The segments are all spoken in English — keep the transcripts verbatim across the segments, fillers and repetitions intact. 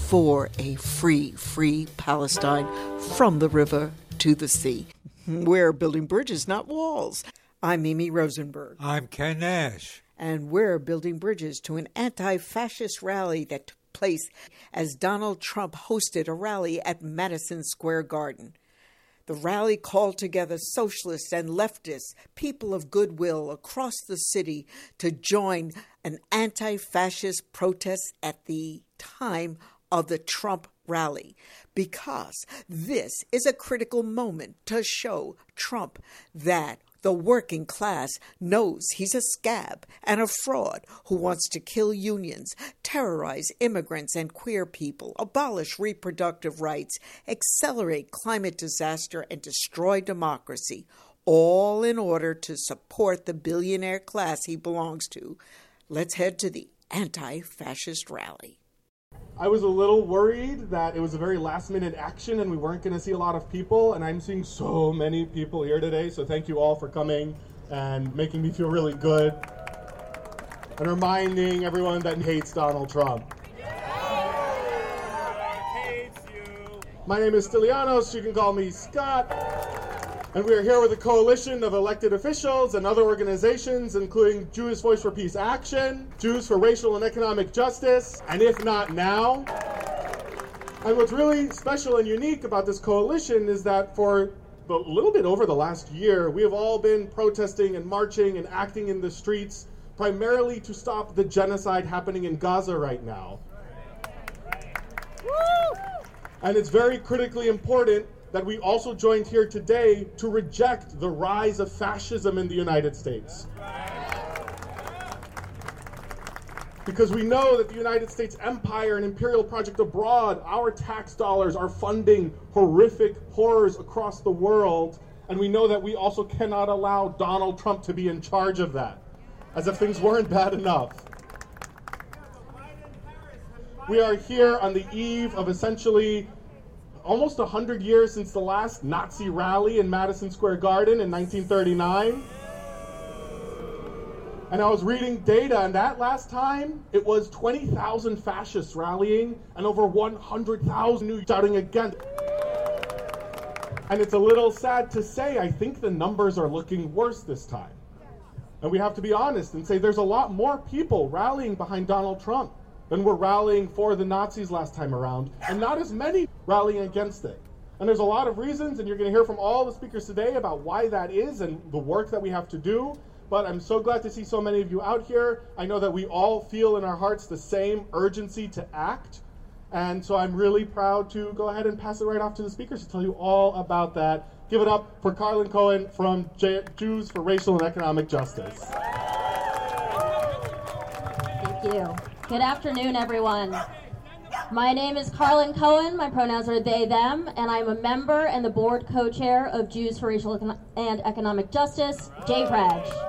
for a free, free Palestine from the river to the sea. We're building bridges, not walls. I'm Mimi Rosenberg. I'm Ken Nash. And we're building bridges to an anti-fascist rally that took place as Donald Trump hosted a rally at Madison Square Garden. The rally called together socialists and leftists, people of goodwill across the city to join an anti-fascist protest at the time of the Trump rally, because this is a critical moment to show Trump that the working class knows he's a scab and a fraud who wants to kill unions, terrorize immigrants and queer people, abolish reproductive rights, accelerate climate disaster, and destroy democracy, all in order to support the billionaire class he belongs to. Let's head to the anti-fascist rally. I was a little worried that it was a very last-minute action and we weren't going to see a lot of people, and I'm seeing so many people here today, so thank you all for coming and making me feel really good and reminding everyone that hates Donald Trump. Hates you. My name is Stylianos, you can call me Scott, and we are here with a coalition of elected officials and other organizations, including Jewish Voice for Peace Action, Jews for Racial and Economic Justice, and If Not Now. And what's really special and unique about this coalition is that for a little bit over the last year, we have all been protesting and marching and acting in the streets, primarily to stop the genocide happening in Gaza right now. And it's very critically important that we also joined here today to reject the rise of fascism in the United States. Because we know that the United States empire and imperial project abroad, our tax dollars are funding horrific horrors across the world, and we know that we also cannot allow Donald Trump to be in charge of that, as if things weren't bad enough. We are here on the eve of essentially almost one hundred years since the last Nazi rally in Madison Square Garden in nineteen thirty-nine. And I was reading data, and that last time, it was twenty thousand fascists rallying and over one hundred thousand new shouting against. And it's a little sad to say, I think the numbers are looking worse this time. And we have to be honest and say there's a lot more people rallying behind Donald Trump than were rallying for the Nazis last time around, and not as many rallying against it. And there's a lot of reasons, and you're going to hear from all the speakers today about why that is and the work that we have to do. But I'm so glad to see so many of you out here. I know that we all feel in our hearts the same urgency to act. And so I'm really proud to go ahead and pass it right off to the speakers to tell you all about that. Give it up for Carlin Cohen from J- Jews for Racial and Economic Justice. Thank you. Good afternoon, everyone. My name is Carlin Cohen. My pronouns are they, them, and I'm a member and the board co-chair of Jews for Racial and Economic Justice, J R A G.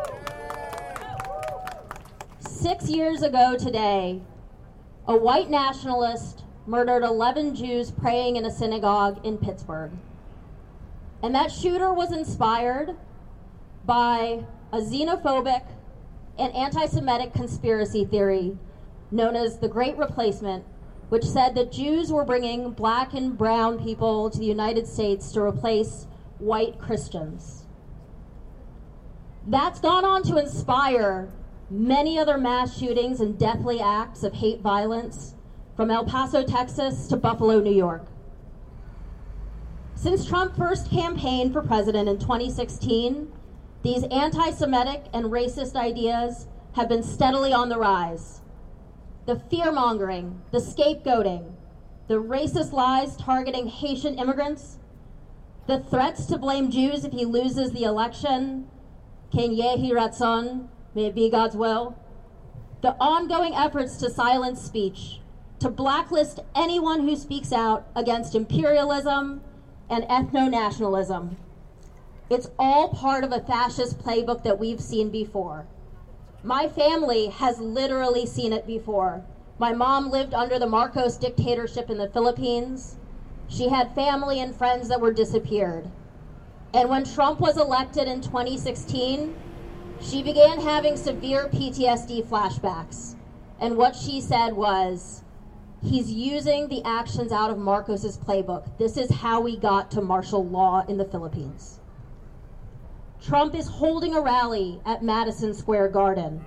Six years ago today, a white nationalist murdered eleven Jews praying in a synagogue in Pittsburgh. And that shooter was inspired by a xenophobic and anti-Semitic conspiracy theory known as the Great Replacement, which said that Jews were bringing black and brown people to the United States to replace white Christians. That's gone on to inspire many other mass shootings and deathly acts of hate violence from El Paso, Texas to Buffalo, New York. Since Trump first campaigned for president in twenty sixteen, these anti-Semitic and racist ideas have been steadily on the rise. The fear-mongering, the scapegoating, the racist lies targeting Haitian immigrants, the threats to blame Jews if he loses the election, Ken Yehi Ratzon, may it be God's will, the ongoing efforts to silence speech, to blacklist anyone who speaks out against imperialism and ethno-nationalism. It's all part of a fascist playbook that we've seen before. My family has literally seen it before. My mom lived under the Marcos dictatorship in the Philippines. She had family and friends that were disappeared. And when Trump was elected in twenty sixteen, she began having severe P T S D flashbacks. And what she said was, He's using the actions out of Marcos's playbook. This is how we got to martial law in the Philippines. Trump is holding a rally at Madison Square Garden.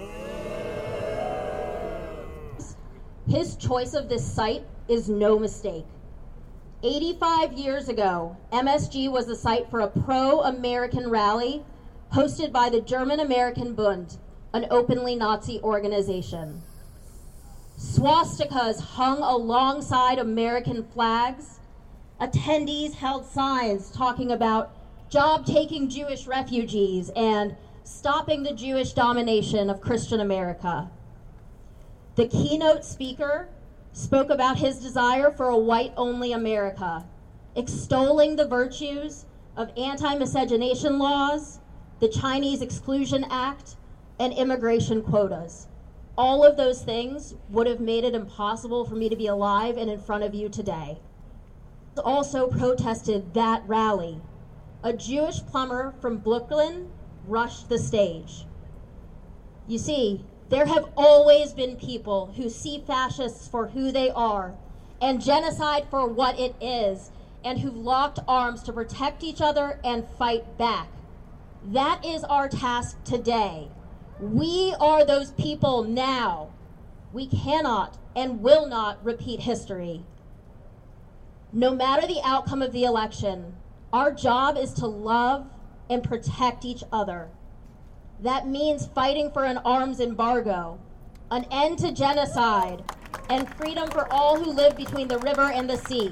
His choice of this site is no mistake. eighty-five years ago, M S G was the site for a pro-American rally hosted by the German-American Bund, an openly Nazi organization. Swastikas hung alongside American flags. Attendees held signs talking about job-taking Jewish refugees and stopping the Jewish domination of Christian America. The keynote speaker spoke about his desire for a white-only America, extolling the virtues of anti-miscegenation laws, the Chinese Exclusion Act, and immigration quotas. All of those things would have made it impossible for me to be alive and in front of you today. Also protested that rally. A Jewish plumber from Brooklyn rushed the stage. You see, there have always been people who see fascists for who they are and genocide for what it is, and who've locked arms to protect each other and fight back. That is our task today. We are those people now. We cannot and will not repeat history. No matter the outcome of the election, our job is to love and protect each other. That means fighting for an arms embargo, an end to genocide, and freedom for all who live between the river and the sea.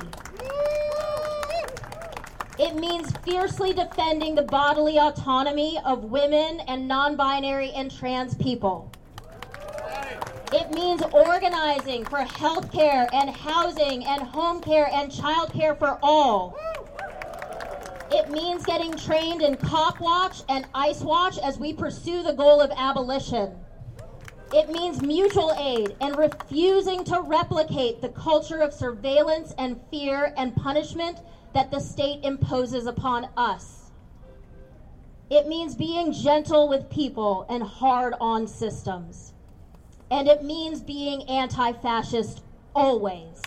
It means fiercely defending the bodily autonomy of women and non-binary and trans people. It means organizing for health care and housing and home care and child care for all. It means getting trained in Cop Watch and Ice Watch as we pursue the goal of abolition. It means mutual aid and refusing to replicate the culture of surveillance and fear and punishment that the state imposes upon us. It means being gentle with people and hard on systems. And it means being anti-fascist always.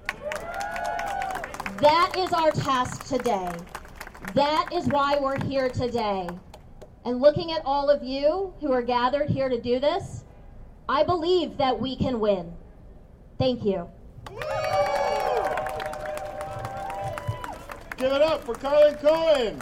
That is our task today. That is why we're here today. And looking at all of you who are gathered here to do this, I believe that we can win. Thank you. Give it up for Carlin Cohen.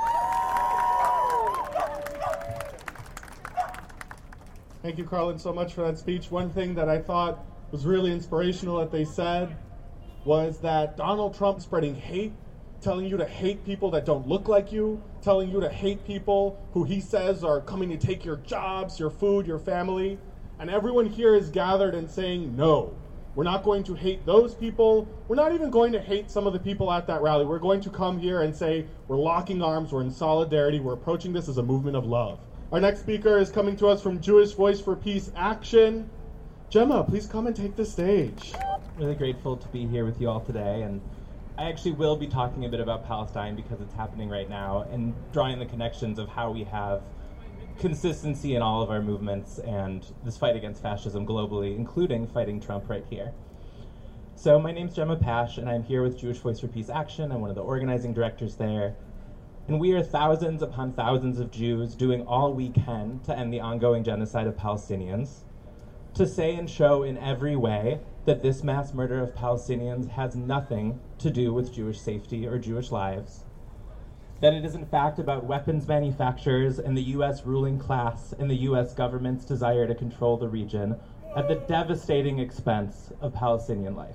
Thank you, Carlin, so much for that speech. One thing that I thought was really inspirational that they said was that Donald Trump spreading hate, telling you to hate people that don't look like you, telling you to hate people who he says are coming to take your jobs, your food, your family. And everyone here is gathered and saying, no, we're not going to hate those people. We're not even going to hate some of the people at that rally. We're going to come here and say, we're locking arms, we're in solidarity, we're approaching this as a movement of love. Our next speaker is coming to us from Jewish Voice for Peace Action. Gemma, please come and take the stage. Really grateful to be here with you all today, and I actually will be talking a bit about Palestine because it's happening right now and drawing the connections of how we have consistency in all of our movements and this fight against fascism globally, including fighting Trump right here. So my name's Gemma Pash, and I'm here with Jewish Voice for Peace Action. I'm one of the organizing directors there. And we are thousands upon thousands of Jews doing all we can to end the ongoing genocide of Palestinians, to say and show in every way that this mass murder of Palestinians has nothing to do with Jewish safety or Jewish lives, that it is in fact about weapons manufacturers and the U S ruling class and the U S government's desire to control the region at the devastating expense of Palestinian life.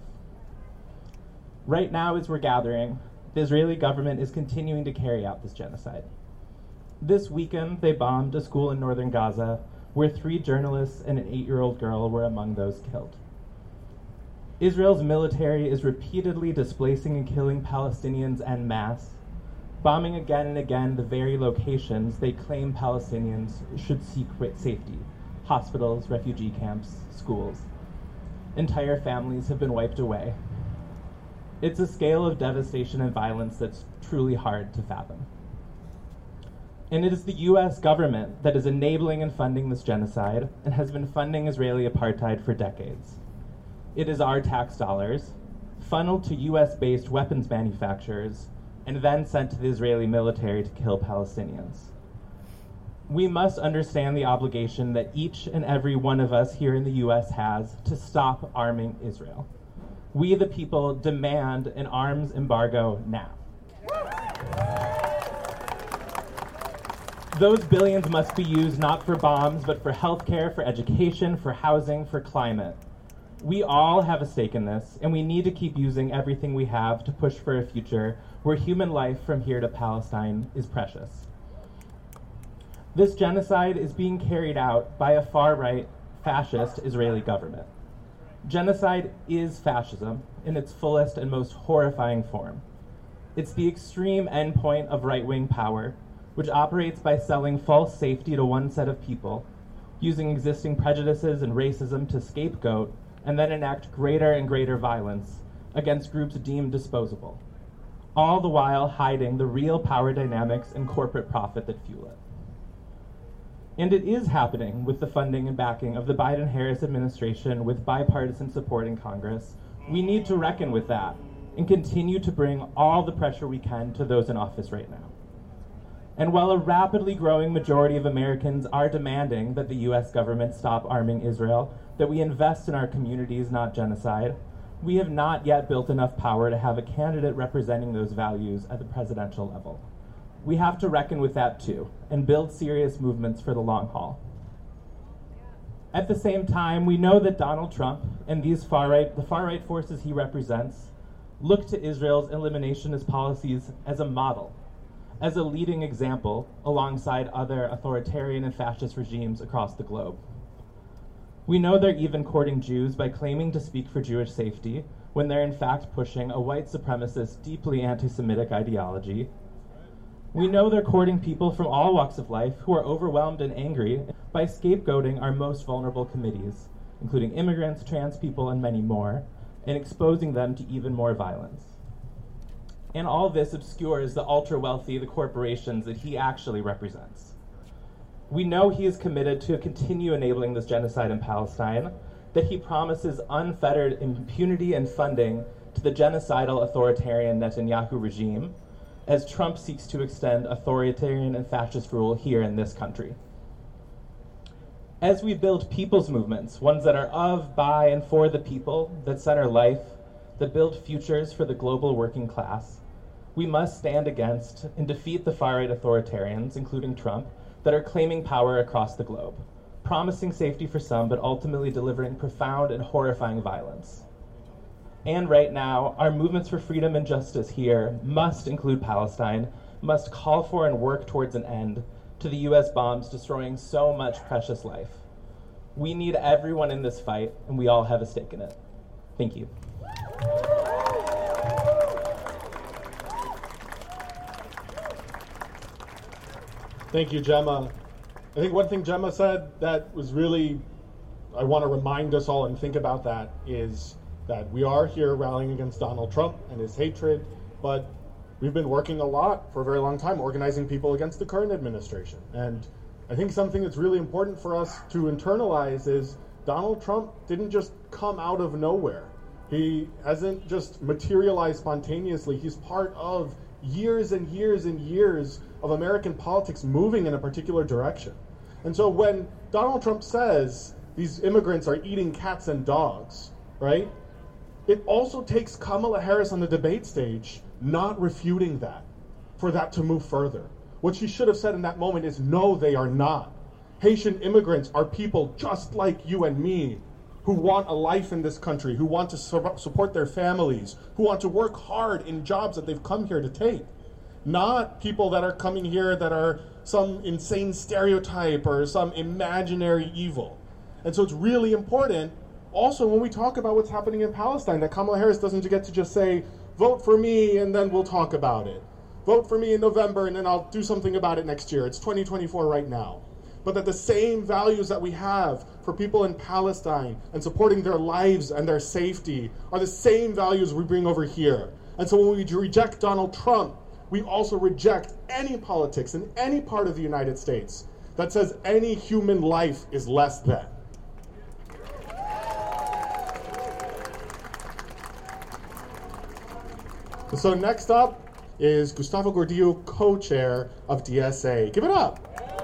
Right now, as we're gathering, the Israeli government is continuing to carry out this genocide. This weekend, they bombed a school in northern Gaza where three journalists and an eight-year-old girl were among those killed. Israel's military is repeatedly displacing and killing Palestinians en masse, bombing again and again the very locations they claim Palestinians should seek safety: hospitals, refugee camps, schools. Entire families have been wiped away. It's a scale of devastation and violence that's truly hard to fathom. And it is the U S government that is enabling and funding this genocide and has been funding Israeli apartheid for decades. It is our tax dollars, funneled to U S-based weapons manufacturers, and then sent to the Israeli military to kill Palestinians. We must understand the obligation that each and every one of us here in the U S has to stop arming Israel. We, the people, demand an arms embargo now. Those billions must be used not for bombs, but for healthcare, for education, for housing, for climate. We all have a stake in this, and we need to keep using everything we have to push for a future where human life from here to Palestine is precious. This genocide is being carried out by a far-right, fascist Israeli government. Genocide is fascism in its fullest and most horrifying form. It's the extreme endpoint of right-wing power, which operates by selling false safety to one set of people, using existing prejudices and racism to scapegoat, and then enact greater and greater violence against groups deemed disposable, all the while hiding the real power dynamics and corporate profit that fuel it. And it is happening with the funding and backing of the Biden-Harris administration with bipartisan support in Congress. We need to reckon with that and continue to bring all the pressure we can to those in office right now. And while a rapidly growing majority of Americans are demanding that the U S government stop arming Israel, that we invest in our communities, not genocide, we have not yet built enough power to have a candidate representing those values at the presidential level. We have to reckon with that too, and build serious movements for the long haul. At the same time, we know that Donald Trump and these far-right, the far-right forces he represents, look to Israel's eliminationist policies as a model, as a leading example alongside other authoritarian and fascist regimes across the globe. We know they're even courting Jews by claiming to speak for Jewish safety when they're in fact pushing a white supremacist, deeply anti-Semitic ideology. We know they're courting people from all walks of life who are overwhelmed and angry by scapegoating our most vulnerable committees, including immigrants, trans people, and many more, and exposing them to even more violence. And all this obscures the ultra-wealthy, the corporations that he actually represents. We know he is committed to continue enabling this genocide in Palestine, that he promises unfettered impunity and funding to the genocidal authoritarian Netanyahu regime, as Trump seeks to extend authoritarian and fascist rule here in this country. As we build people's movements, ones that are of, by, and for the people, that center life, that build futures for the global working class, we must stand against and defeat the far-right authoritarians, including Trump, that are claiming power across the globe, promising safety for some, but ultimately delivering profound and horrifying violence. And right now, our movements for freedom and justice here must include Palestine, must call for and work towards an end to the U S bombs destroying so much precious life. We need everyone in this fight, and we all have a stake in it. Thank you. Thank you, Gemma. I think one thing Gemma said that was really, I want to remind us all and think about that, is that we are here rallying against Donald Trump and his hatred, but we've been working a lot for a very long time organizing people against the current administration. And I think something that's really important for us to internalize is Donald Trump didn't just come out of nowhere. He hasn't just materialized spontaneously. He's part of years and years and years of American politics moving in a particular direction. And so when Donald Trump says these immigrants are eating cats and dogs, right? It also takes Kamala Harris on the debate stage not refuting that, for that to move further. What she should have said in that moment is, no, they are not. Haitian immigrants are people just like you and me, who want a life in this country, who want to su- support their families, who want to work hard in jobs that they've come here to take. Not people that are coming here that are some insane stereotype or some imaginary evil. And so it's really important also when we talk about what's happening in Palestine that Kamala Harris doesn't get to just say, vote for me and then we'll talk about it. Vote for me in November and then I'll do something about it next year. It's twenty twenty-four right now. But that the same values that we have for people in Palestine and supporting their lives and their safety are the same values we bring over here. And so when we reject Donald Trump, we also reject any politics in any part of the United States that says any human life is less than. So next up is Gustavo Gordillo, co-chair of D S A. Give it up.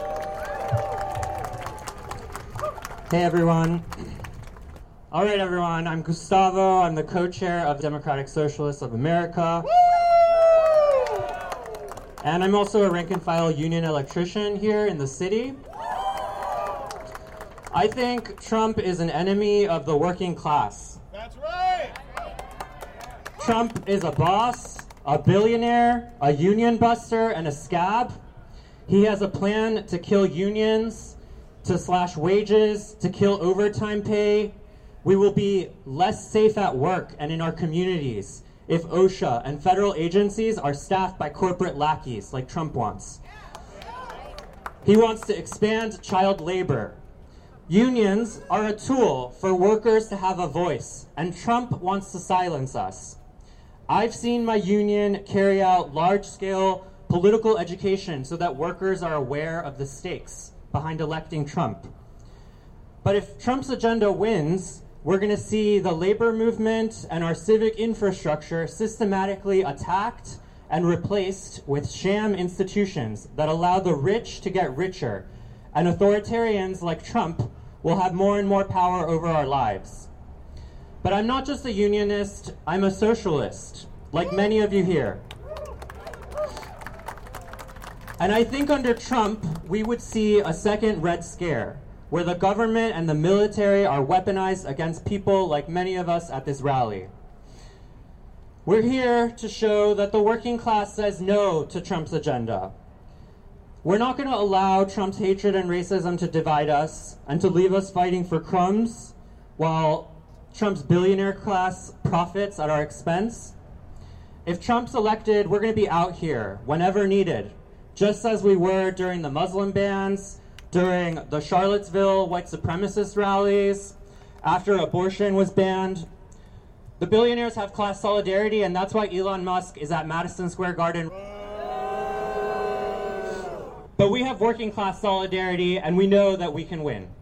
Hey everyone. All right everyone, I'm Gustavo. I'm the co-chair of Democratic Socialists of America. And I'm also a rank and file union electrician here in the city. I think Trump is an enemy of the working class. That's right! Trump is a boss, a billionaire, a union buster, and a scab. He has a plan to kill unions, to slash wages, to kill overtime pay. We will be less safe at work and in our communities if OSHA and federal agencies are staffed by corporate lackeys like Trump wants. He wants to expand child labor. Unions are a tool for workers to have a voice, and Trump wants to silence us. I've seen my union carry out large-scale political education so that workers are aware of the stakes behind electing Trump. But if Trump's agenda wins, we're going to see the labor movement and our civic infrastructure systematically attacked and replaced with sham institutions that allow the rich to get richer, and authoritarians like Trump will have more and more power over our lives. But I'm not just a unionist, I'm a socialist, like many of you here. And I think under Trump, we would see a second Red Scare, where the government and the military are weaponized against people like many of us at this rally. We're here to show that the working class says no to Trump's agenda. We're not going to allow Trump's hatred and racism to divide us and to leave us fighting for crumbs while Trump's billionaire class profits at our expense. If Trump's elected, we're going to be out here whenever needed, just as we were during the Muslim bans, during the Charlottesville white supremacist rallies, after abortion was banned. The billionaires have class solidarity, and that's why Elon Musk is at Madison Square Garden. But we have working class solidarity, and we know that we can win.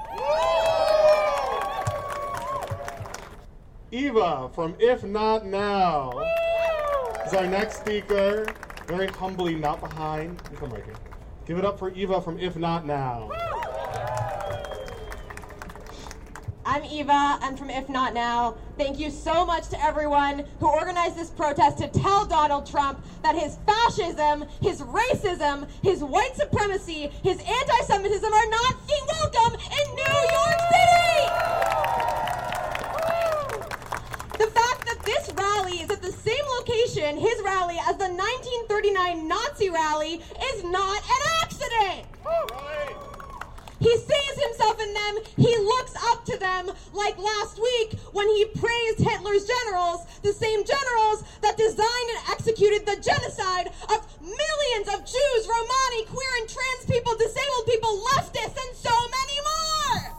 Eva from If Not Now is our next speaker. Very humbly, not behind. You come right here. Give it up for Eva from If Not Now. I'm Eva. I'm from If Not Now. Thank you so much to everyone who organized this protest to tell Donald Trump that his fascism, his racism, his white supremacy, his anti-Semitism are not welcome in New York City! The fact that this rally is at the same location, his rally, as the nineteen thirty-nine Nazi rally is not an accident! Right. He sees himself in them, he looks up to them, like last week when he praised Hitler's generals, the same generals that designed and executed the genocide of millions of Jews, Romani, queer and trans people, disabled people, leftists, and so many more!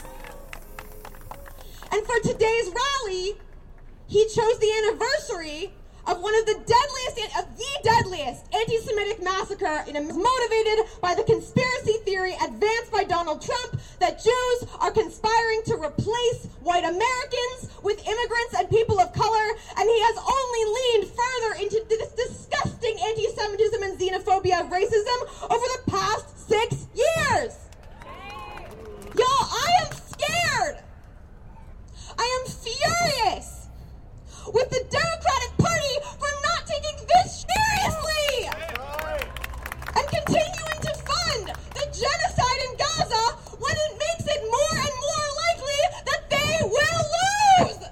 And for today's rally, he chose the anniversary of one of the deadliest, of the deadliest anti-Semitic massacre, and is motivated by the conspiracy theory advanced by Donald Trump that Jews are conspiring to replace white Americans with immigrants and people of color, and he has only leaned further into this disgusting anti-Semitism and xenophobia of racism over the past six years. Y'all, I am scared. I am furious with the Democratic Party for not taking this seriously and continuing to fund the genocide in Gaza when it makes it more and more likely that they will lose.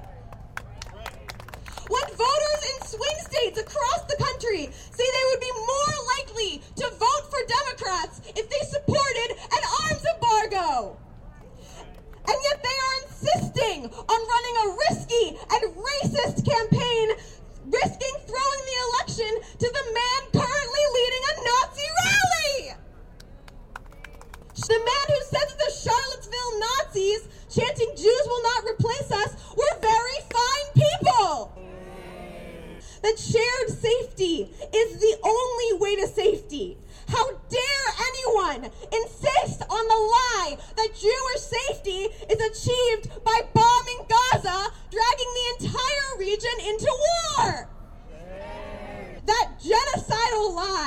When voters in swing states across the country say they would be more likely to vote for Democrats if they supported an arms embargo. And yet they are insisting on running a risky and racist campaign, risking throwing the election to the man currently leading a Nazi rally. The man who says that the Charlottesville Nazis chanting "Jews will not replace us" were very fine people. That shared safety is the only way to safety. How dare anyone insist on the lie that Jewish safety is achieved by bombing Gaza, dragging the entire region into war?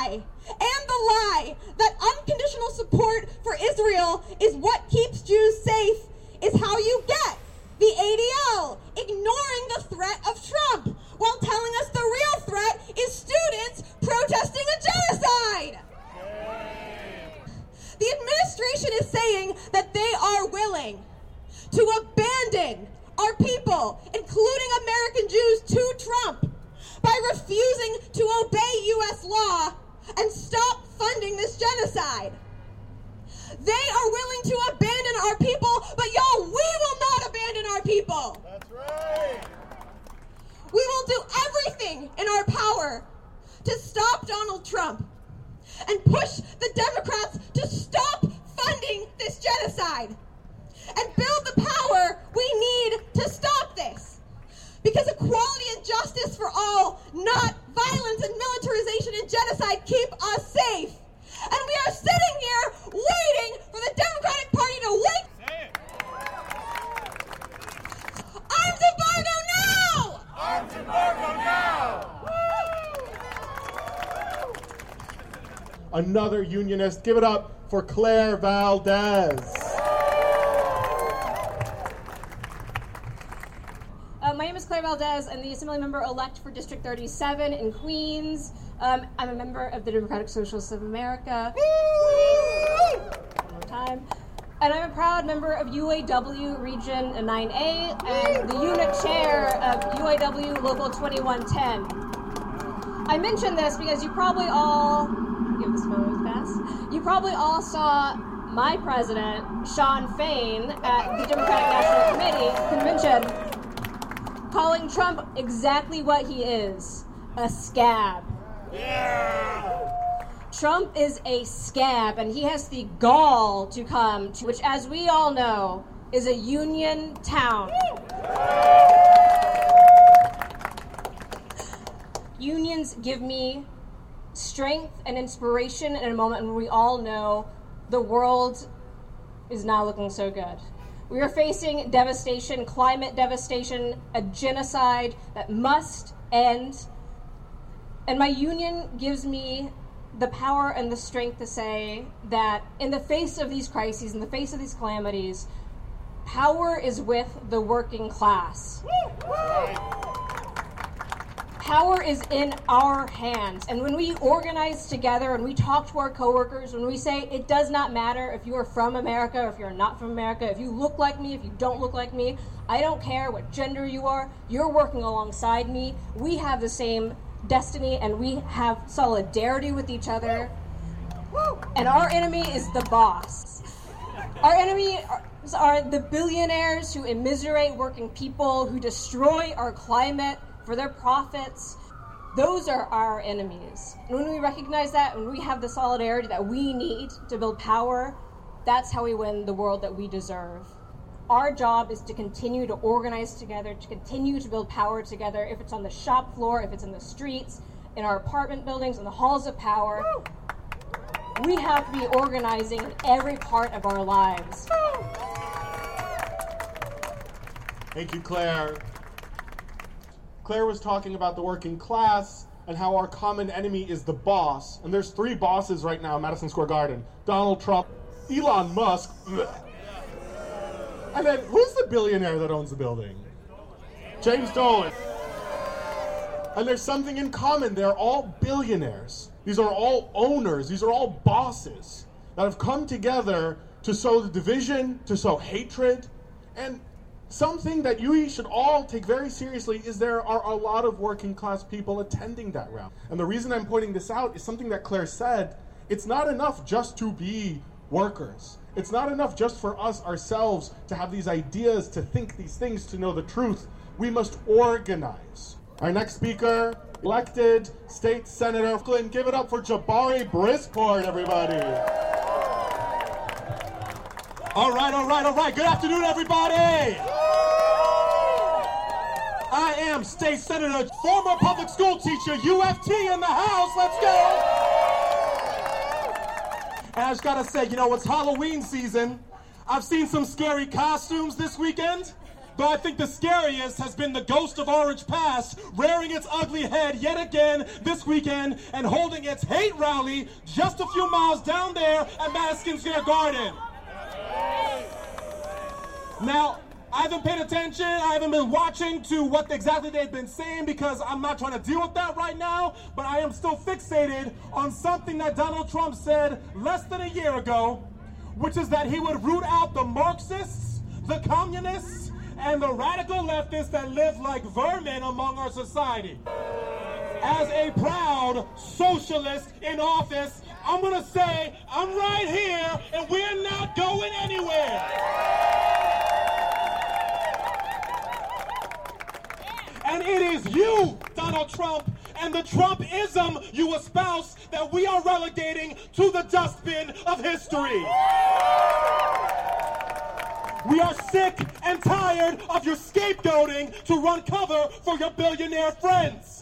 lie, and the lie that unconditional support for Israel is what keeps Jews safe is how you get the A D L ignoring the threat of Trump while telling us the real threat is students protesting a genocide. The administration is saying that they are willing to abandon our people, including American Jews, to Trump by refusing to obey U S law and stop funding this genocide. They are willing to abandon our people, but y'all, we will not abandon our people. That's right. We will do everything in our power to stop Donald Trump and push the Democrats to stop funding this genocide and build the power we need to stop this. Because equality and justice for all, not violence and militarization and genocide, keep us safe. And we are sitting here waiting for the Democratic Party to wake. Say it. Arms embargo now! Arms embargo now! Another unionist. Give it up for Claire Valdez. Uh, my name is Claire Valdez. I'm the Assembly Member elect for District thirty-seven in Queens. Um, I'm a member of the Democratic Socialists of America. Long time. And I'm a proud member of U A W Region nine A and the unit chair of U A W Local twenty-one ten. I mention this because you probably all, give this photo pass, you probably all saw my president, Sean Fain, at the Democratic National Committee convention, calling Trump exactly what he is, a scab. Yeah! Trump is a scab, and he has the gall to come to, which, as we all know, is a union town. Unions give me strength and inspiration in a moment when we all know the world is not looking so good. We are facing devastation, climate devastation, a genocide that must end. And my union gives me the power and the strength to say that in the face of these crises, in the face of these calamities, power is with the working class. Power is in our hands. And when we organize together and we talk to our coworkers, when we say it does not matter if you are from America or if you're not from America, if you look like me, if you don't look like me, I don't care what gender you are, you're working alongside me, we have the same destiny and we have solidarity with each other. And our enemy is the boss. Our enemy are, are the billionaires who immiserate working people, who destroy our climate for their profits. Those are our enemies. And when we recognize that, when we have the solidarity that we need to build power, that's how we win the world that we deserve. Our job is to continue to organize together, to continue to build power together, if it's on the shop floor, if it's in the streets, in our apartment buildings, in the halls of power. We have to be organizing in every part of our lives. Thank you, Claire. Claire was talking about the working class and how our common enemy is the boss. And there's three bosses right now in Madison Square Garden. Donald Trump, Elon Musk, and then who's the billionaire that owns the building? James Dolan. And there's something in common. They're all billionaires. These are all owners. These are all bosses that have come together to sow the division, to sow hatred. And something that you should all take very seriously is there are a lot of working class people attending that rally. And the reason I'm pointing this out is something that Claire said. It's not enough just to be workers. It's not enough just for us ourselves to have these ideas, to think these things, to know the truth. We must organize. Our next speaker, elected State Senator Clinton. Give it up for Jabari Brisport, everybody. All right, all right, all right. Good afternoon, everybody. I am State Senator, former public school teacher, U F T in the house. Let's go. And I just gotta say, you know, it's Halloween season. I've seen some scary costumes this weekend. But I think the scariest has been the ghost of Orange Pass rearing its ugly head yet again this weekend and holding its hate rally just a few miles down there at Madison Square Garden. Now, I haven't paid attention, I haven't been watching to what exactly they've been saying because I'm not trying to deal with that right now, but I am still fixated on something that Donald Trump said less than a year ago, which is that he would root out the Marxists, the communists, and the radical leftists that live like vermin among our society. As a proud socialist in office, I'm gonna say, I'm right here and we're not going anywhere. And it is you, Donald Trump, and the Trumpism you espouse that we are relegating to the dustbin of history. We are sick and tired of your scapegoating to run cover for your billionaire friends.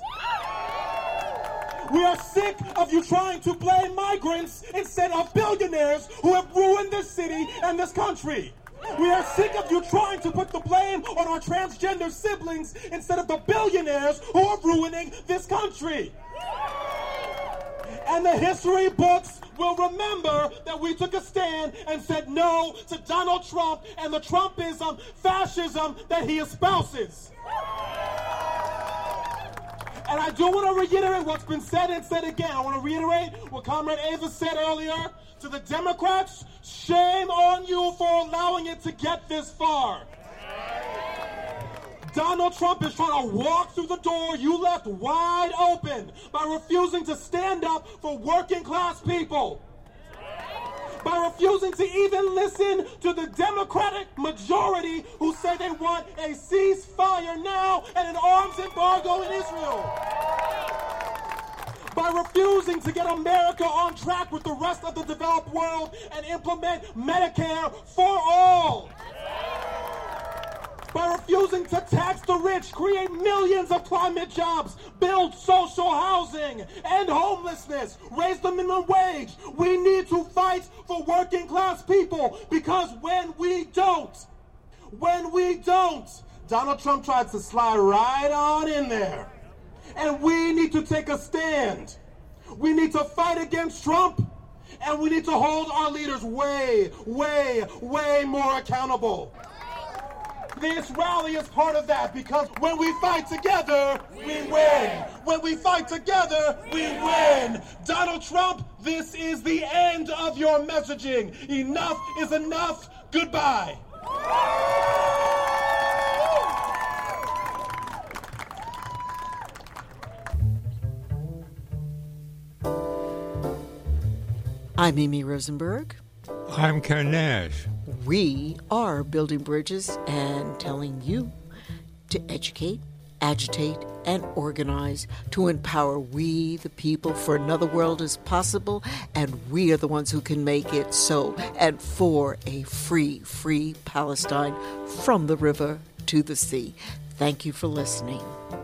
We are sick of you trying to blame migrants instead of billionaires who have ruined this city and this country. We are sick of you trying to put the blame on our transgender siblings instead of the billionaires who are ruining this country. And the history books will remember that we took a stand and said no to Donald Trump and the Trumpism, fascism that he espouses. And I do want to reiterate what's been said and said again. I want to reiterate what Comrade Ava said earlier. To the Democrats, shame on you for allowing it to get this far. Donald Trump is trying to walk through the door you left wide open by refusing to stand up for working class people. By refusing to even listen to the Democratic majority who say they want a ceasefire now and an arms embargo in Israel. By refusing to get America on track with the rest of the developed world and implement Medicare for all. By refusing to tax the rich, create millions of climate jobs, build social housing, end homelessness, raise the minimum wage. We need to fight for working class people because when we don't, when we don't, Donald Trump tries to slide right on in there. And we need to take a stand. We need to fight against Trump, and we need to hold our leaders way, way, way more accountable. This rally is part of that because when we fight together, we win. When we fight together, we win. Donald Trump, this is the end of your messaging. Enough is enough. Goodbye. I'm Amy Rosenberg. I'm Ken Nash. We are building bridges and telling you to educate, agitate, and organize to empower we, the people, for another world is possible, and we are the ones who can make it so, and for a free, free Palestine from the river to the sea. Thank you for listening.